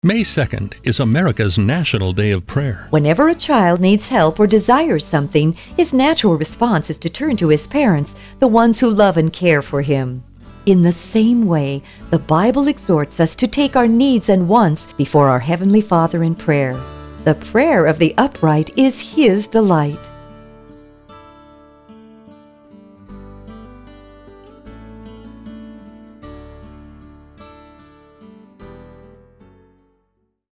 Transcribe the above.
May 2nd is America's National Day of Prayer. Whenever a child needs help or desires something, his natural response is to turn to his parents, the ones who love and care for him. In the same way, the Bible exhorts us to take our needs and wants before our Heavenly Father in prayer. The prayer of the upright is His delight.